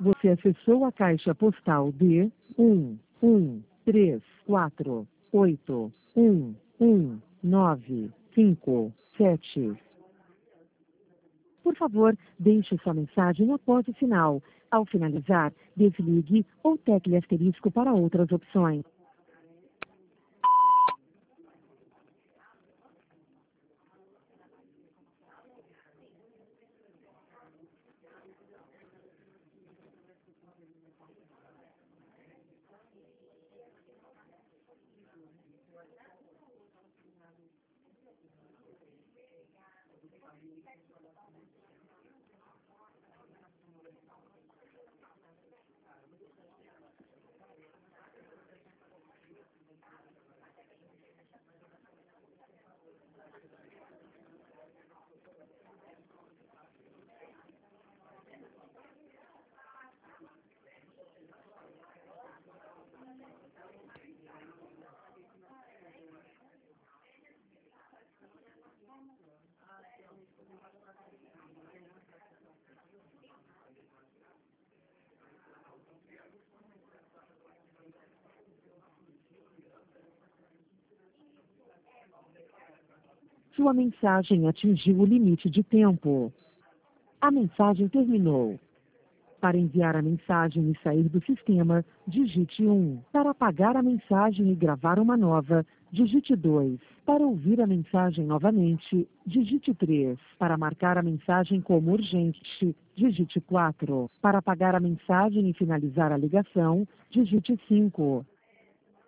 Você acessou a caixa postal de 11348119557. Por favor, deixe sua mensagem após o sinal. Ao finalizar, desligue ou tecle asterisco para outras opções. Sua mensagem atingiu o limite de tempo. A mensagem terminou. Para enviar a mensagem e sair do sistema, digite 1. Para apagar a mensagem e gravar uma nova, digite 2. Para ouvir a mensagem novamente, digite 3. Para marcar a mensagem como urgente, digite 4. Para apagar a mensagem e finalizar a ligação, digite 5.